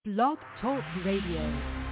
Blog Talk Radio.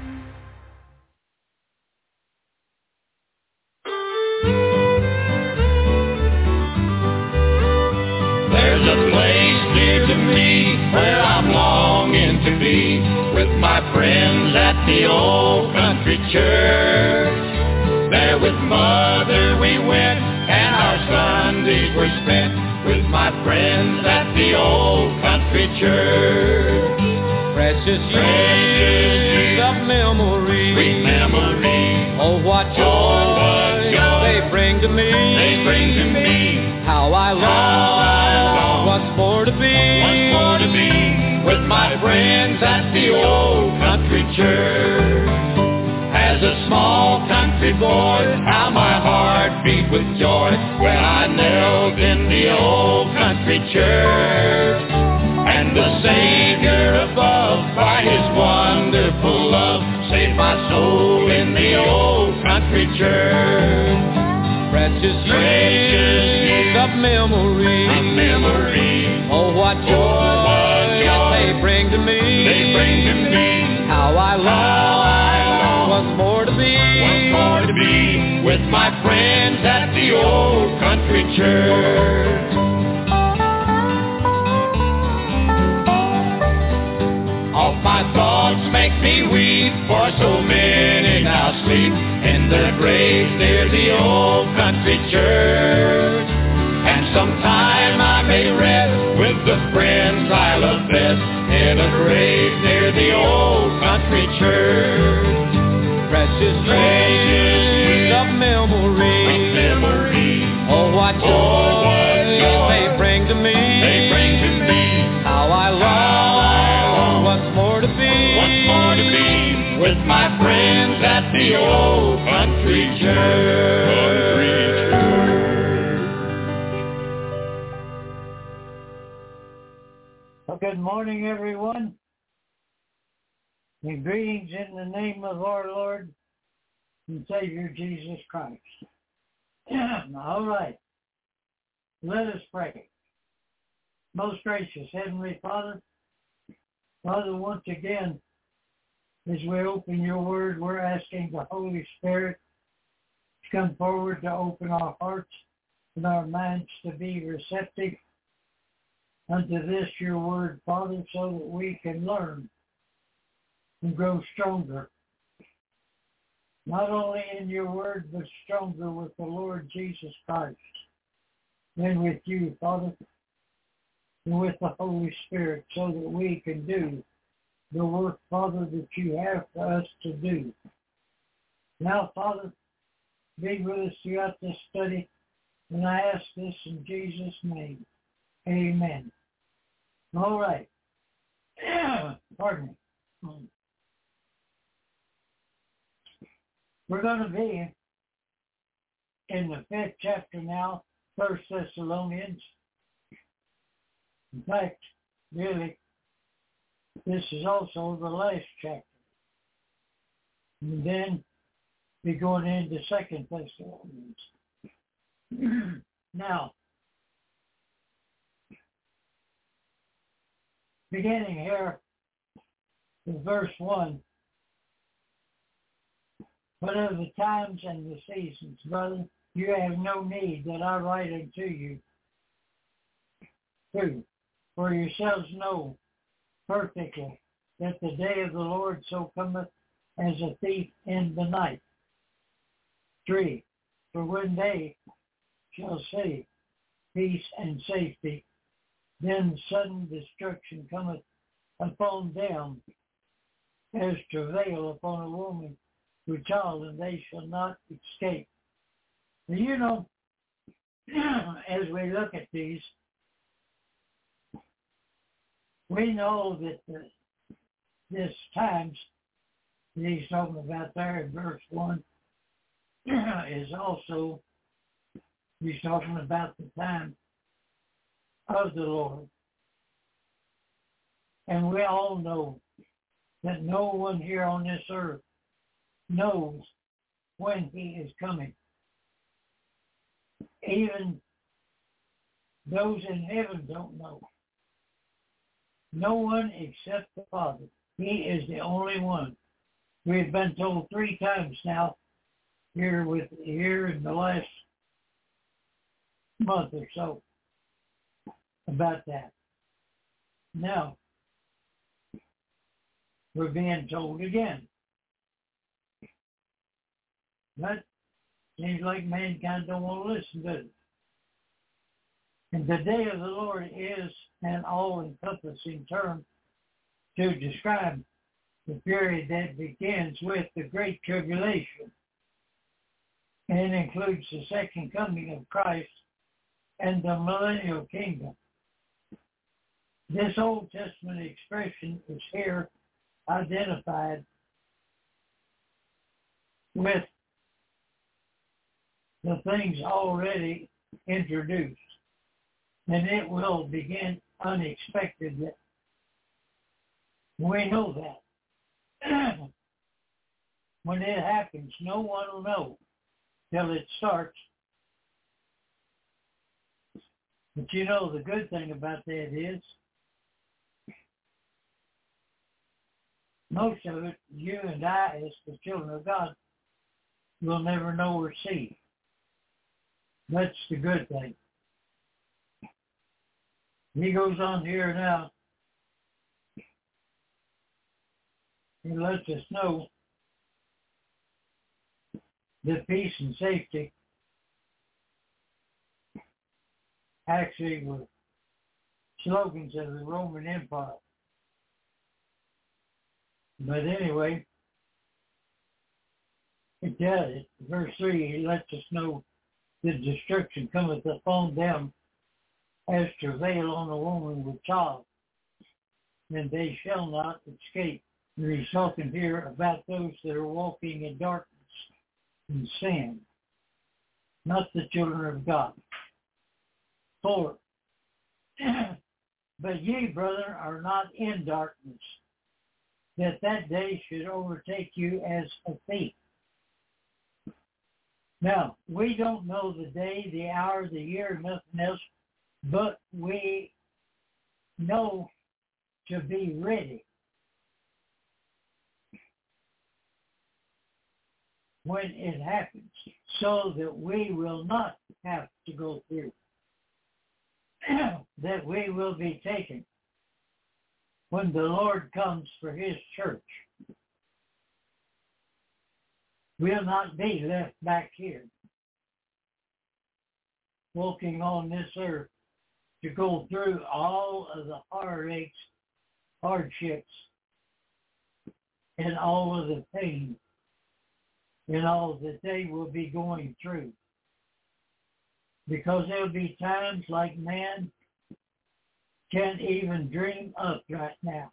There's a place dear to me where I'm longing to be with my friends at the old country church. There with Mother we went and our Sundays were spent with my friends at the old country church. Precious years of memory, sweet memory. Oh, what joy they bring to me. They bring to me. How I long once more to be with my friends at the old country church. As a small country boy, how my heart beat with joy when I knelt in the old country church. And the Savior above, by His wonderful love, saved my soul in the old country church. Precious years of memory, oh, what joy they bring to me. How I long once more to be with my friends at the old country church. All my thoughts make me weep, for so many now sleep in their graves near the old country church. And sometime I may rest with the friends I love best in a grave near the old country church. Precious years of memory, oh, what joy they bring to me. How I long once more to be with my friends at the old country church. Well, good morning, everyone. And greetings in the name of our Lord and Savior Jesus Christ. All right. Let us pray. Most gracious Heavenly Father, Father, once again, as we open your word, we're asking the Holy Spirit to come forward to open our hearts and our minds to be receptive unto this, your word, Father, so that we can learn and grow stronger. Not only in your word, but stronger with the Lord Jesus Christ and with you, Father, and with the Holy Spirit, so that we can do the work, Father, that you have for us to do. Now, Father, be with us throughout this study, and I ask this in Jesus' name. Amen. All right. Pardon me. We're going to be in the 5th chapter now, 1 Thessalonians. In fact, really, this is also the last chapter. And then we're going into 2 Thessalonians. Now, beginning here in verse 1, but of the times and the seasons, brother, you have no need that I write unto you. 2, for yourselves know perfectly that the day of the Lord so cometh as a thief in the night. 3, for when they shall say peace and safety, then sudden destruction cometh upon them as travail upon a woman with child, and they shall not escape. And you know, as we look at these, we know that this times that he's talking about there in verse 1 is also, he's talking about the time of the Lord. And we all know that no one here on this earth knows when he is coming. Even those in heaven don't know. No one except the Father He is the only one. We've been told 3 times now here in the last month or so about that. Now, we're being told again. But seems like mankind don't want to listen to it. And the day of the Lord is an all-encompassing term to describe the period that begins with the Great Tribulation and includes the second coming of Christ and the millennial kingdom. This Old Testament expression is here identified with the things already introduced, and it will begin unexpectedly. We know that. When it happens, no one will know till it starts. But you know, the good thing about that is, most of it, you and I, as the children of God, will never know or see. That's the good thing. He goes on here now. He lets us know that peace and safety actually were slogans of the Roman Empire. But anyway, it does. Verse 3, he lets us know that destruction cometh upon them as travail on a woman with child, and they shall not escape. And he's talking here about those that are walking in darkness and sin, not the children of God. 4, but ye, brethren, are not in darkness, that day should overtake you as a thief. Now, we don't know the day, the hour, the year, nothing else, but we know to be ready when it happens, so that we will not have to go through, that we will be taken when the Lord comes for his church. We'll not be left back here, walking on this earth to go through all of the heartaches, hardships, and all of the pain, and all that they will be going through. Because there'll be times like man can't even dream up right now.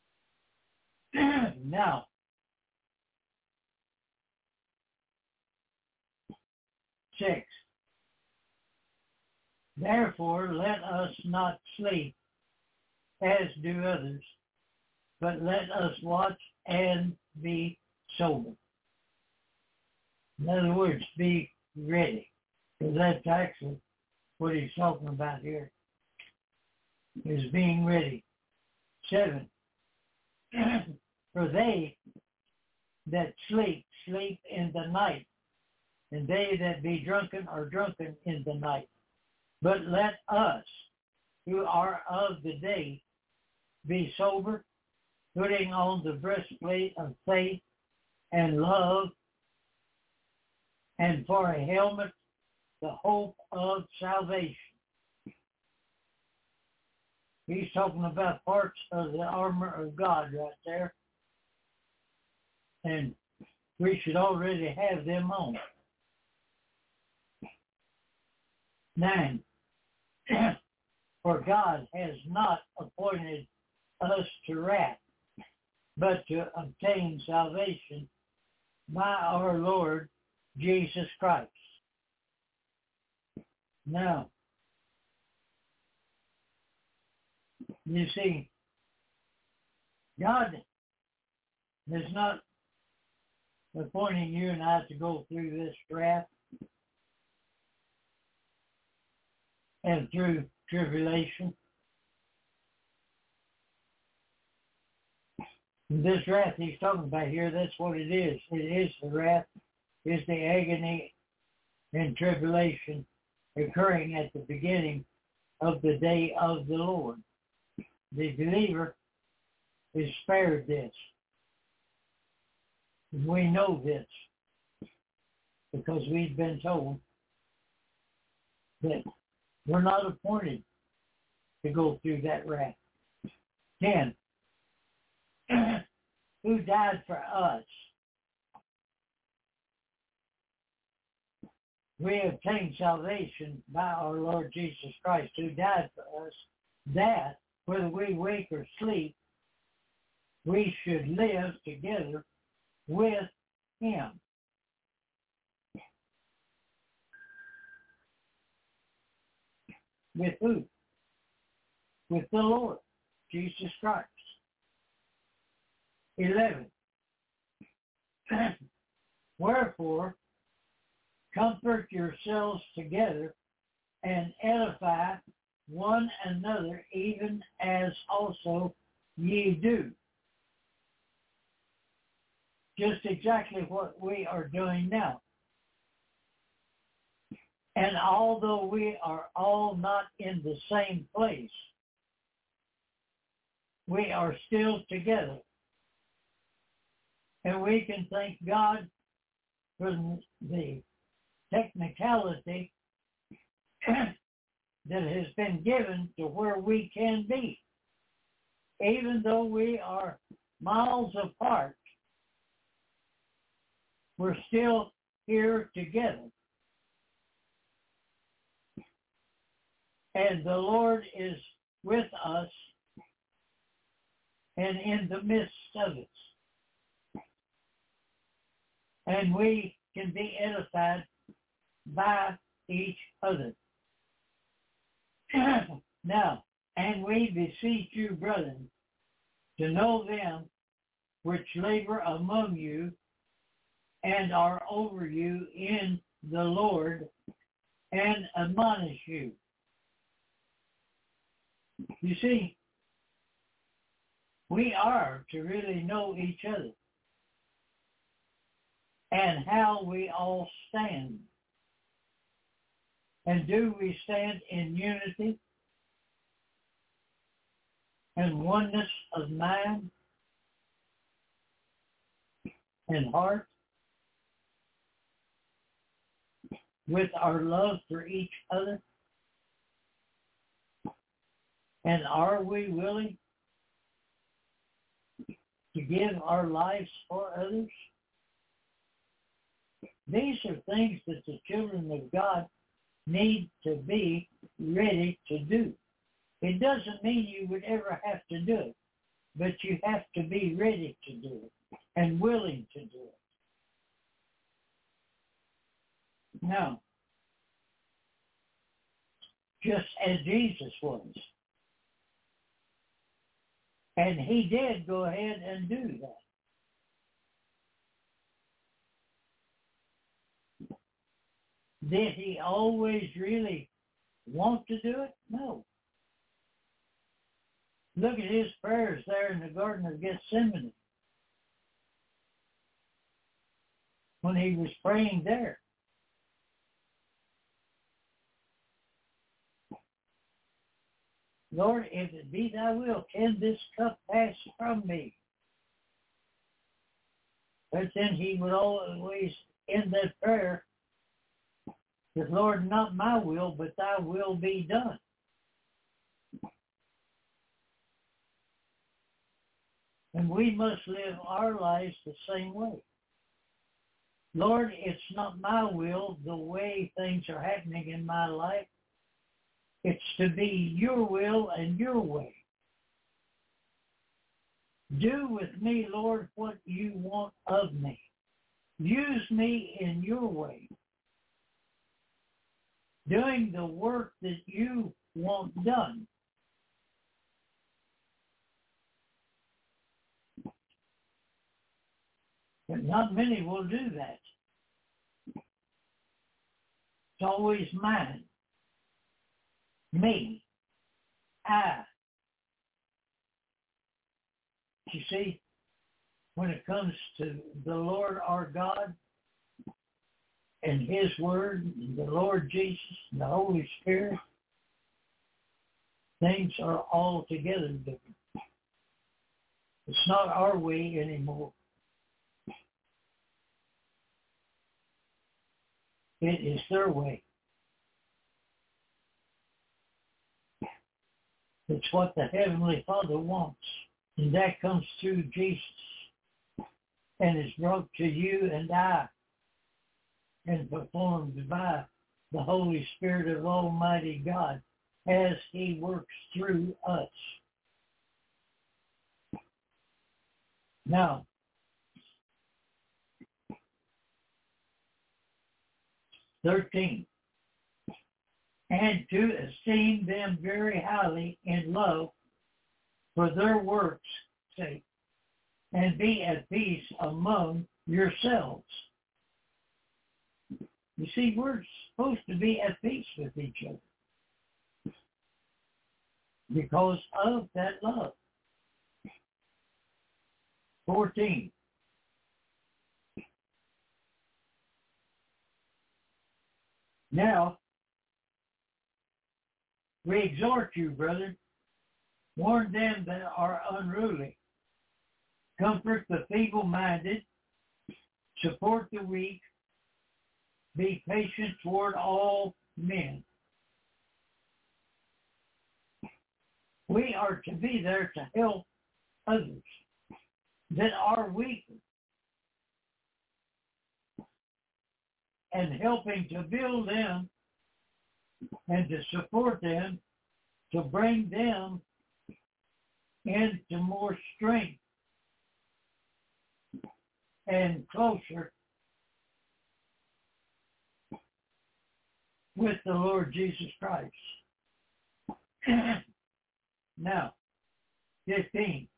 Now, 6. Therefore, let us not sleep as do others, but let us watch and be sober. In other words, be ready. Because that's actually what he's talking about here, is being ready. 7. For they that sleep, sleep in the night, and they that be drunken are drunken in the night. But let us, who are of the day, be sober, putting on the breastplate of faith and love, and for a helmet, the hope of salvation. He's talking about parts of the armor of God right there. And we should already have them on. 9. For God has not appointed us to wrath, but to obtain salvation by our Lord Jesus Christ. Now, you see, God is not appointing you and I to go through this wrath and through tribulation. This wrath he's talking about here, that's what it is. It is the wrath, is the agony and tribulation occurring at the beginning of the day of the Lord. The believer is spared this. We know this because we've been told that we're not appointed to go through that wrath. 10. Who died for us? We obtained salvation by our Lord Jesus Christ, who died for us, that whether we wake or sleep, we should live together with him. With who? With the Lord Jesus Christ. 11. Wherefore, comfort yourselves together and edify one another, even as also ye do. Just exactly what we are doing now. And although we are all not in the same place, we are still together. And we can thank God for the technicality that has been given to where we can be. Even though we are miles apart, we're still here together. And the Lord is with us and in the midst of it. And we can be edified by each other. Now, and we beseech you, brethren, to know them which labor among you and are over you in the Lord, and admonish you. You see, we are to really know each other and how we all stand. And do we stand in unity and oneness of mind and heart with our love for each other? And are we willing to give our lives for others? These are things that the children of God need to be ready to do. It doesn't mean you would ever have to do it, but you have to be ready to do it and willing to do it. Now, just as Jesus was. And he did go ahead and do that. Did he always really want to do it? No. Look at his prayers there in the Garden of Gethsemane when he was praying there. Lord, if it be thy will, can this cup pass from me? But then he would always end that prayer with, Lord, not my will, but thy will be done. And we must live our lives the same way. Lord, it's not my will, the way things are happening in my life. It's to be your will and your way. Do with me, Lord, what you want of me. Use me in your way. Doing the work that you want done. But not many will do that. It's always mine. Me. I. You see, when it comes to the Lord our God and His Word, and the Lord Jesus, and the Holy Spirit, things are altogether different. It's not our way anymore. It is their way. It's what the Heavenly Father wants. And that comes through Jesus. And is brought to you and I. And performed by the Holy Spirit of Almighty God as He works through us. Now, (13) And to esteem them very highly in love for their works' sake, and be at peace among yourselves. You see, we're supposed to be at peace with each other because of that love. 14. Now, we exhort you, brethren, warn them that are unruly, comfort the feeble-minded, support the weak, be patient toward all men. We are to be there to help others that are weak, and helping to build them and to support them, to bring them into more strength and closer with the Lord Jesus Christ. Now, 15.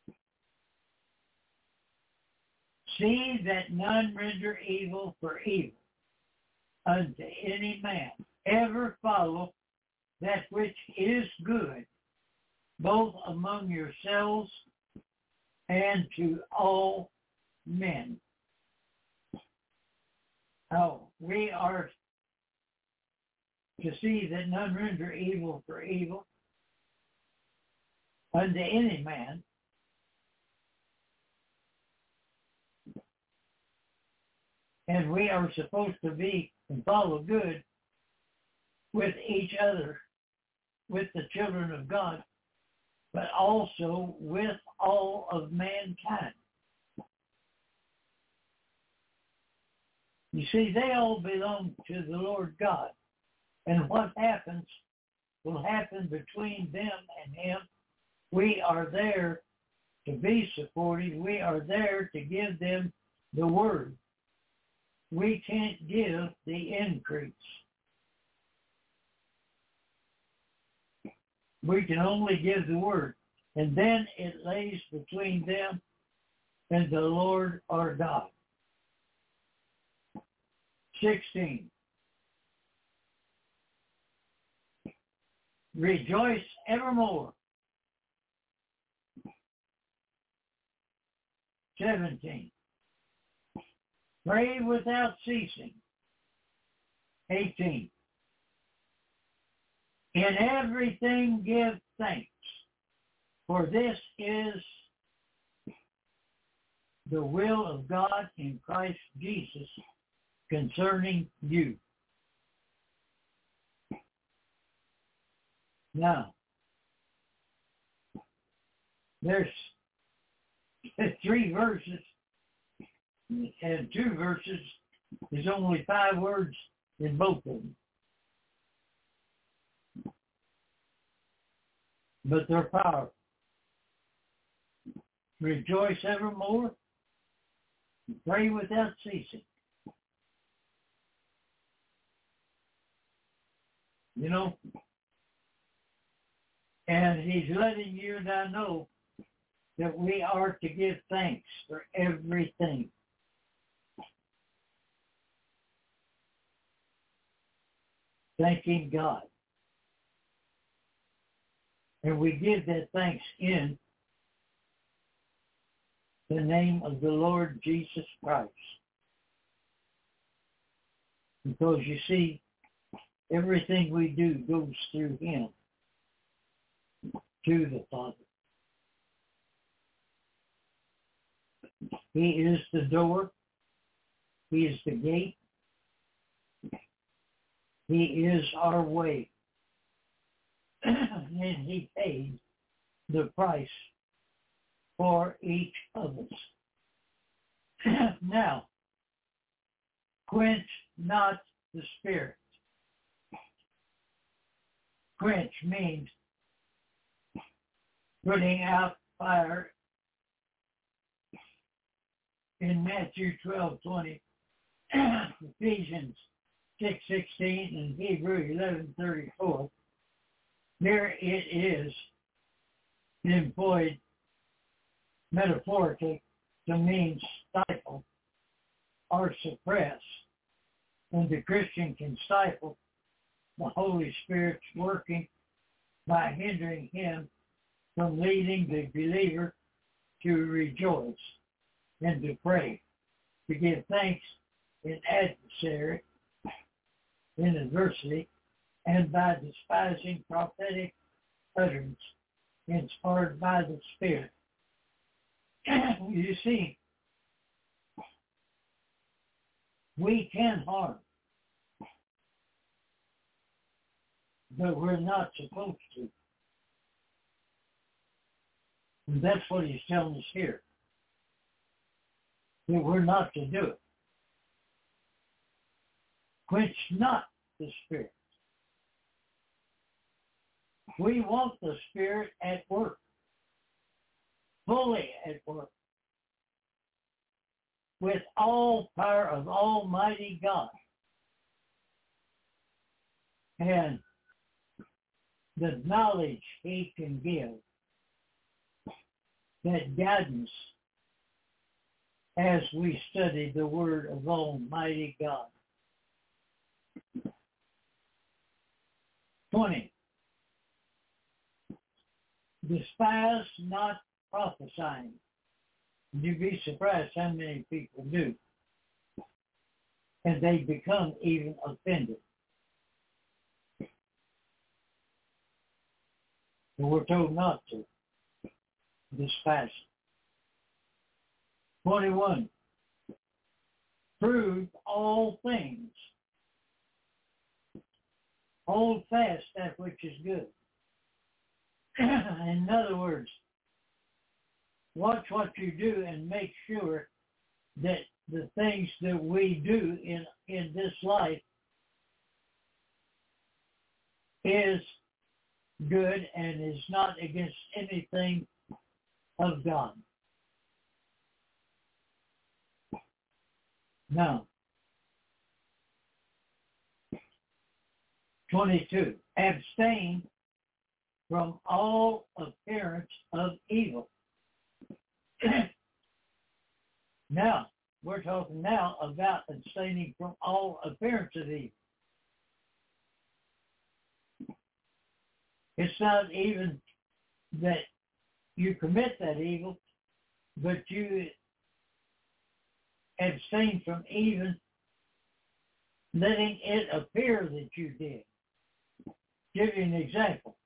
See that none render evil for evil unto any man. Ever follow that which is good, both among yourselves and to all men. Oh, we are to see that none render evil for evil unto any man. And we are supposed to be and follow good with each other, with the children of God, but also with all of mankind. You see, they all belong to the Lord God. And what happens will happen between them and Him. We are there to be supportive. We are there to give them the Word. We can't give the increase. We can only give the Word. And then it lays between them and the Lord our God. 16. Rejoice evermore. 17. Pray without ceasing. 18. In everything give thanks, for this is the will of God in Christ Jesus concerning you. Now, there's 3 verses, and 2 verses. There's only 5 words in both of them. But they're powerful. Rejoice evermore. Pray without ceasing. You know, and He's letting you and I know that we are to give thanks for everything. Thanking God. And we give that thanks in the name of the Lord Jesus Christ. Because you see, everything we do goes through him to the Father. He is the door. He is the gate. He is our way. And he paid the price for each of us. Now, quench not the spirit. Quench means putting out fire. In Matthew 12:20, Ephesians 6:16, and Hebrews 11:34, there it is employed metaphorically to mean stifle or suppress. And the Christian can stifle the Holy Spirit's working by hindering him from leading the believer to rejoice and to pray, to give thanks in adversary, in adversity, and by despising prophetic utterance inspired by the Spirit. You see, we can harm, but we're not supposed to. And that's what he's telling us here. That we're not to do it. Quench not the Spirit. We want the Spirit at work, fully at work, with all power of Almighty God. And the knowledge he can give, that guidance as we study the Word of Almighty God. 20. Despise not prophesying. You'd be surprised how many people do. And they become even offended. And we're told not to despise it. 21. Prove all things. Hold fast that which is good. In other words, watch what you do and make sure that the things that we do in this life is good and is not against anything of God. Now, 22. Abstain from all appearance of evil. Now, we're talking now about abstaining from all appearance of evil. It's not even that you commit that evil, but you abstain from even letting it appear that you did. Give you an example.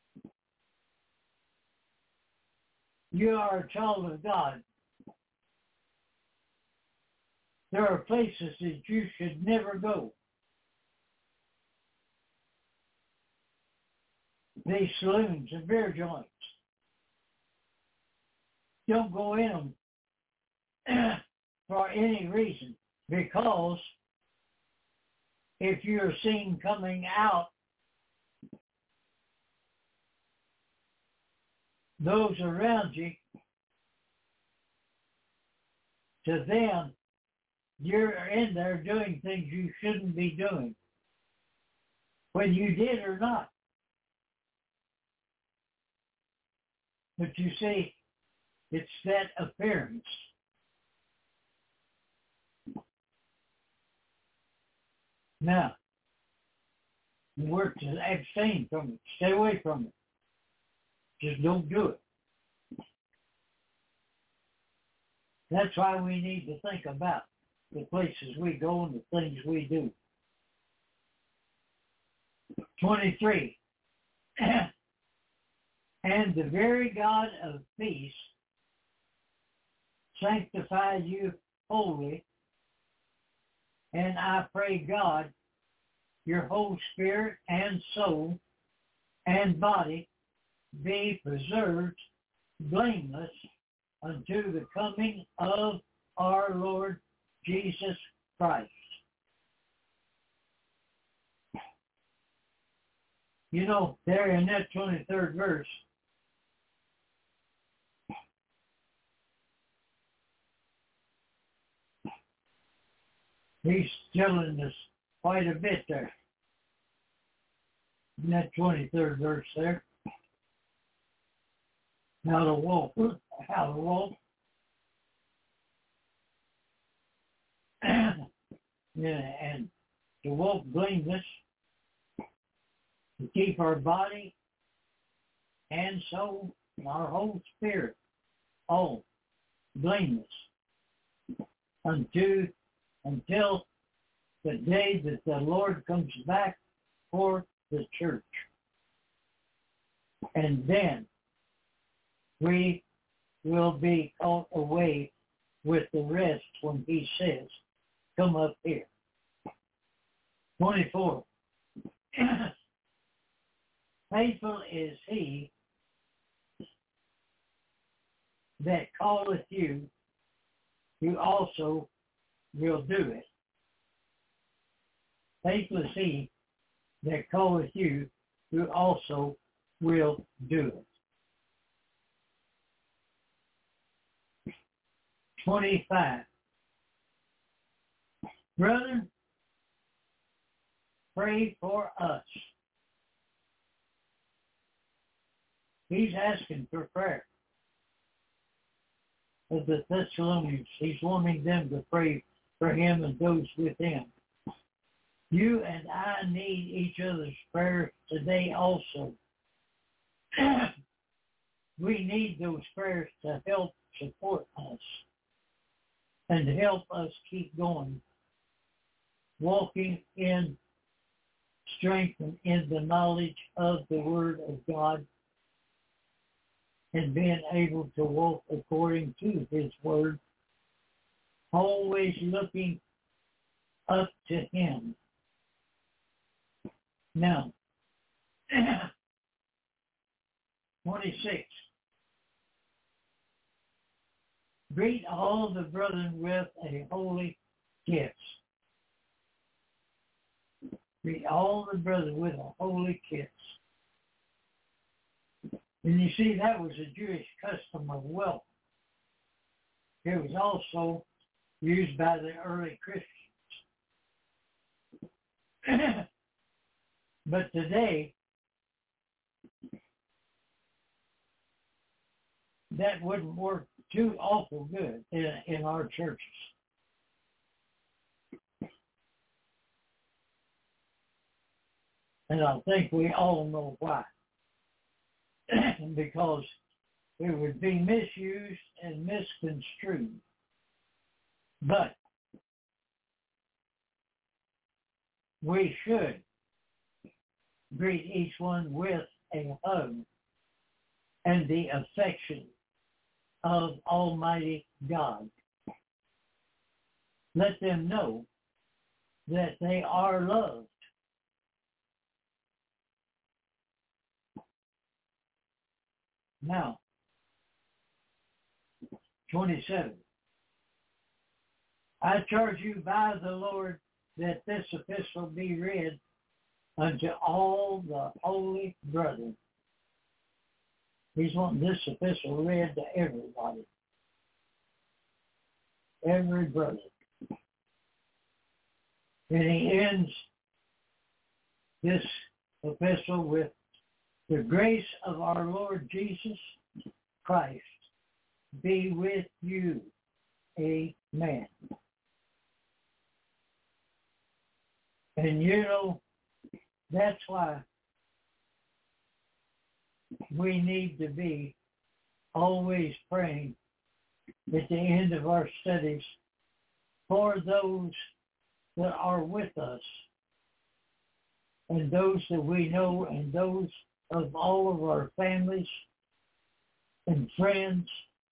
You are a child of God. There are places that you should never go. These saloons and beer joints. Don't go in them for any reason, because if you're seen coming out, those around you, to them, you're in there doing things you shouldn't be doing, whether you did or not. But you see, it's that appearance. Now, we're to abstain from it. Stay away from it. Just don't do it. That's why we need to think about the places we go and the things we do. 23. And the very God of peace sanctify you wholly, and I pray God, your whole spirit and soul and body be preserved blameless unto the coming of our Lord Jesus Christ. You know, there in that 23rd verse, he's telling us quite a bit there. In that 23rd verse there. How to walk. Yeah, and to walk blameless, to keep our body and soul and our whole spirit all blameless until the day that the Lord comes back for the church. And then we will be caught away with the rest when he says, come up here. 24. Faithful is he that calleth you, who also will do it. Faithful is he that calleth you, who also will do it. 25. Brethren, pray for us. He's asking for prayer of the Thessalonians. He's wanting them to pray for him and those with him. You and I need each other's prayer today also. We need those prayers to help support us and to help us keep going, walking in strength and in the knowledge of the Word of God, and being able to walk according to his Word, always looking up to him. Now, 26. Greet all the brethren with a holy kiss. Greet all the brethren with a holy kiss. And you see, that was a Jewish custom of welcome. It was also used by the early Christians. But today, that wouldn't work too awful good in our churches. And I think we all know why. Because it would be misused and misconstrued. But we should greet each one with a hug and the affection of Almighty God. Let them know that they are loved. Now, 27. I charge you by the Lord that this epistle be read unto all the holy brethren. He's wanting this epistle read to everybody. Every brother. And he ends this epistle with the grace of our Lord Jesus Christ be with you. Amen. And you know, that's why we need to be always praying at the end of our studies for those that are with us and those that we know and those of all of our families and friends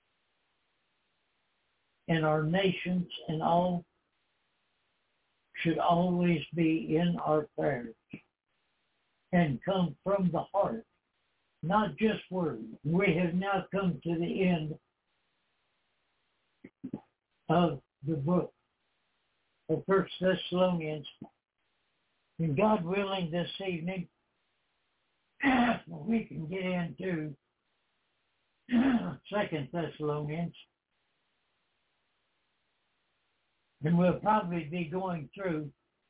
and our nations and all should always be in our prayers and come from the heart, not just words. We have now come to the end of the book of 1 Thessalonians. And God willing, this evening, we can get into 2 Thessalonians. And we'll probably be going through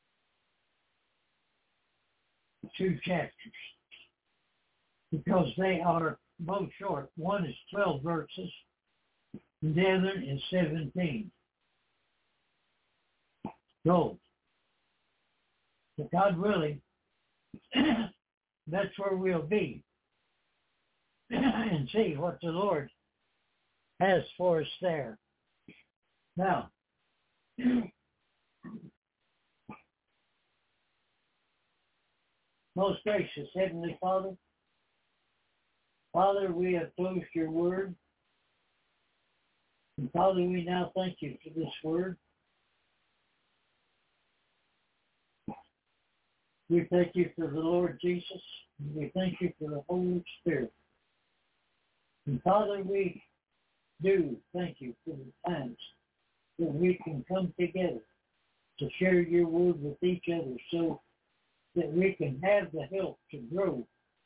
2 chapters because they are both short. One is 12 verses, and the other is 17. So, God willing, that's where we'll be and see what the Lord has for us there. Now, most gracious Heavenly Father, Father, we have closed your word. And Father, we now thank you for this word. We thank you for the Lord Jesus. And we thank you for the Holy Spirit. And Father, we do thank you for the times that we can come together to share your word with each other so that we can have the help to grow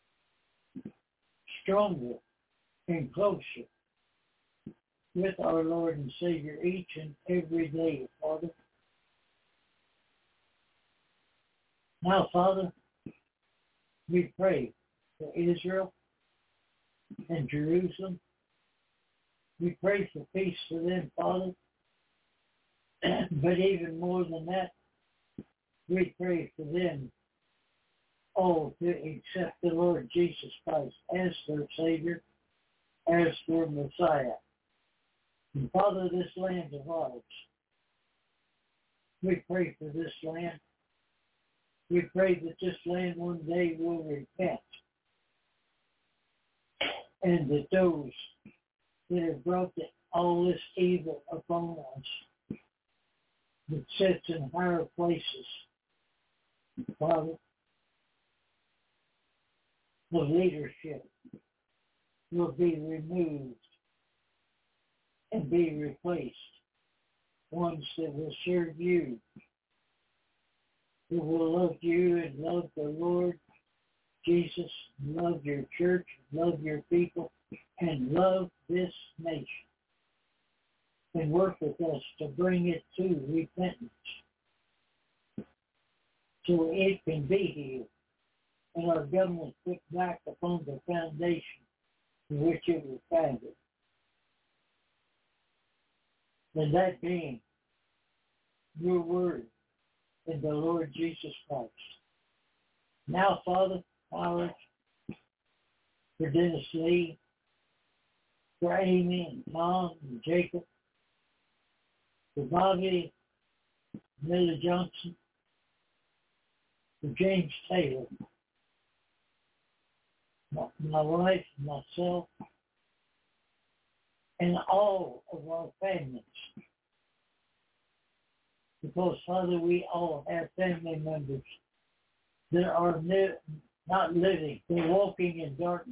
stronger and closer with our Lord and Savior each and every day, Father. Now, Father, we pray for Israel and Jerusalem. We pray for peace for them, Father. But even more than that, we pray for them all to accept the Lord Jesus Christ as their Savior, as their Messiah. And Father, this land of ours, we pray for this land. We pray that this land one day will repent and that those that have brought all this evil upon us that sits in higher places, Father, the leadership will be removed and be replaced. Ones that will serve you, who will love you and love the Lord Jesus, love your church, love your people, and love this nation. And work with us to bring it to repentance so it can be healed and our government put back upon the foundation in which it was founded. And that being your word in the Lord Jesus Christ. Now, Father, for Dennis Lee, for Amy and Tom and Jacob, for Bobby, Millie Johnson, for James Taylor, my wife, myself, and all of our families. Because, Father, we all have family members that are not living, they're walking in darkness.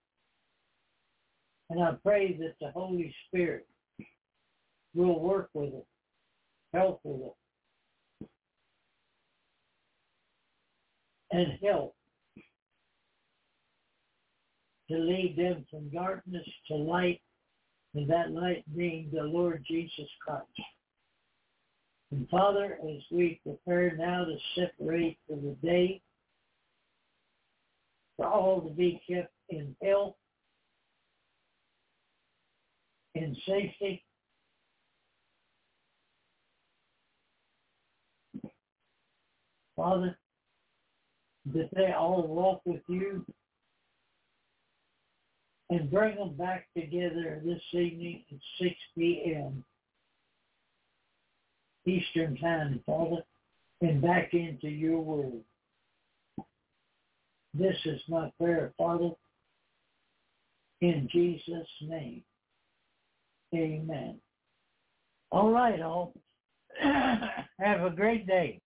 And I pray that the Holy Spirit will work with them, help with them, and help to lead them from darkness to light, and that light being the Lord Jesus Christ. And Father, as we prepare now to separate for the day, for all to be kept in health, in safety, Father, that they all walk with you and bring them back together this evening at 6 p.m. Eastern Time, Father, and back into your word. This is my prayer, Father, in Jesus' name. Amen. All right, all. Have a great day.